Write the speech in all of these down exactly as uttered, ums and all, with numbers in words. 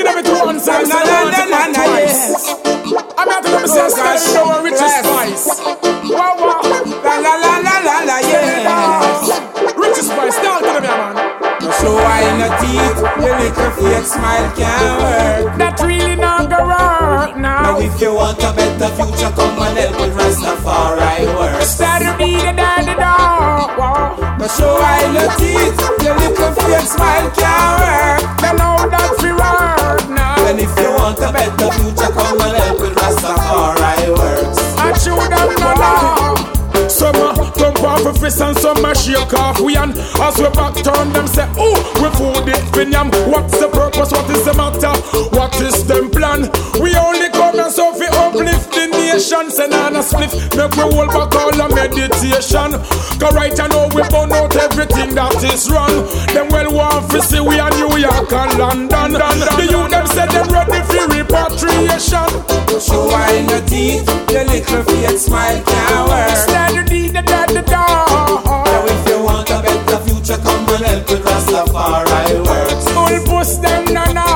them to one side, na na na na na yes. I'm not gonna say that no richest spice. Wow wow, la la la la la la yes. Richest spice, down to them, yeah, man. No show I no teeth, your little fake smile can't work. That really not gonna work now. Now if you want a better future, come and help with Rastafari work. Start to be the daddy dog. No show I no teeth, your little fake smile can't work. They know that we work now. And if you want a better future, come and help with Rastafari works. I chew them no law. Some a jump off a fist and some a shake off we and as we back turn them say, ooh, we food it finyam. What's the purpose? What is the matter? What is them plan? We only come and so fi uplift the nation. Send on a spliff, make we hold back all the meditation. Cause right now we burn out everything that is wrong. Them well want to see we are New York and London. The youth them say them ready for repatriation. Show I no teeth, your little fake smile can't work. Stand the deed, the dead, the dog. Now if you want a better future, come and help with Rastafari works. Full push them no no.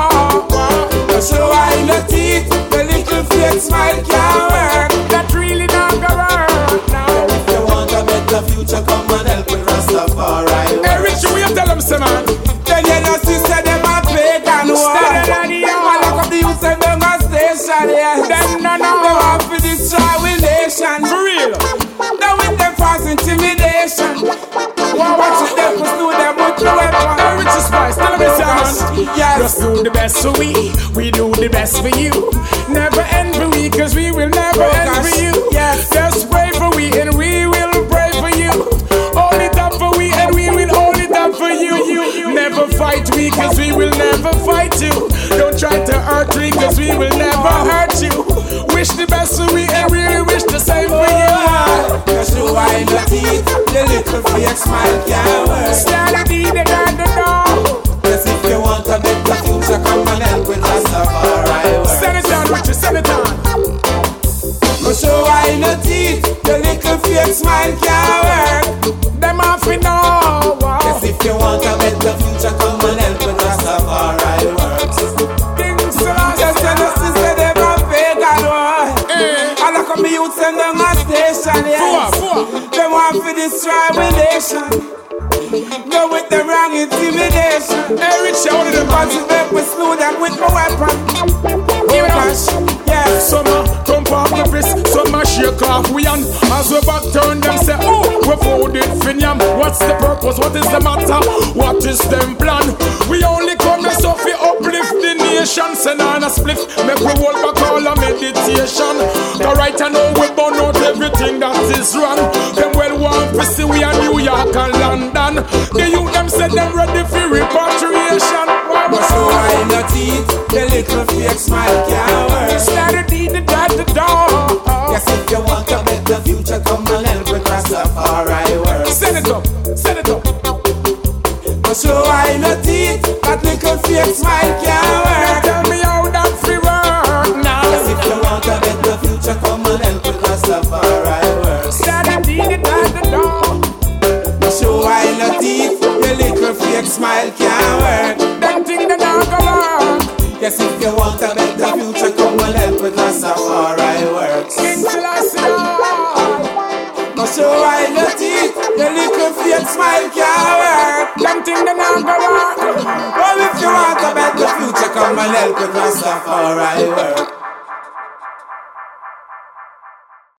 Show I no teeth, your little fake smile can't work. That really not gonna work now. Now if you want a better future, come and help with Rastafari works. Hey Rich, we tell them say man. Then you know see say them a fake and war. Them a lock up the youth and them a station, yes. Them no no. They want to destroy we nation. For real. Now with them false intimidation. Wow, watch it, them pursue them with the weapon. Hey Richest spice, tell them say man. Yes. Just do the best for we, we do the best for you. Never envy we, cause we will never envy you. Yes. Just pray for we and we will pray for you. Hold it up for we and we will hold it up for you. You, you. Never fight we, cause we will never fight you. Don't try to hurt we, cause we will never hurt you. Wish the best for we and really wish the same for you. Cause you are no teeth, your little fake smile can't work. Stand the deed, the dead, the dog. Cause if you want a better future, come and help with Rastafari works. Send it down, Richard, send it down. Cause you are no teeth, your little fake smile can't work. Them off we know. Cause if you want a better future, come and help with Rastafari works. Things Just you know, sister, them a fake and war. And I come youth send them a station, yes. Them want to destroy we nation. Go with the wrong intimidation. Hey, Rich, how did them Cause you make me slew them with my weapon. Give it up. Yes. Some a jump off the wrist, some a shake off we and as we back turn them say, oh, we food it finyam. What's the purpose? What is the matter? What is them plan? We only come and so fi uplift the nation. Send on a spliff, make we hold back all the meditation. Cause right now we burn out everything that is wrong. Them well want to see we are New York and London. The youth them say them ready for repatriation. So I no teeth, the little fake smile can't work. Start the deed, the dead, the dog. Yes, if you want a better future, come and help with Rastafari works. Send it up, send it up. So I no teeth, that little fake smile can't work. Tell me how that free work now. Yes, if you want a better future, come and help with Rastafari works. Start the deed, the dead, the dog. So I no teeth, your little fake smile can't work. Them thing that not go work. Yes, if you want a better future, come and help with Rastafari works. King Selassie. So I no teeth, your little fake smile can't work. Them thing that not go work. Well, if you want a better future, come and help with Rastafari work.